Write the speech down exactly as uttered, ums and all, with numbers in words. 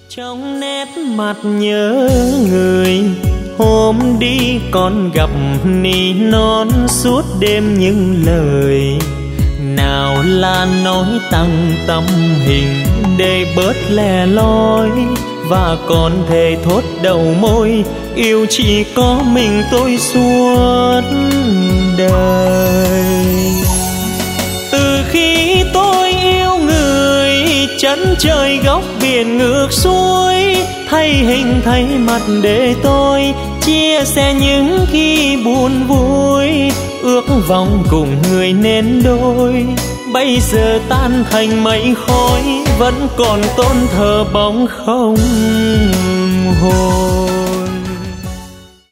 Trong nét mặt nhớ người, hôm đi con gặp ni non suốt đêm những lời. Nào là nói tăng tâm hình để bớt lẻ loi, và còn thề thốt đầu môi yêu chỉ có mình tôi suốt đời. Từ khi tôi yêu người, chân trời góc biển ngược xuôi, thay hình thay mặt để tôi chia sẻ những khi buồn vui, ước vọng cùng người nên đôi. Bây giờ tan thành mây khói, vẫn còn tôn thờ bóng không hồn.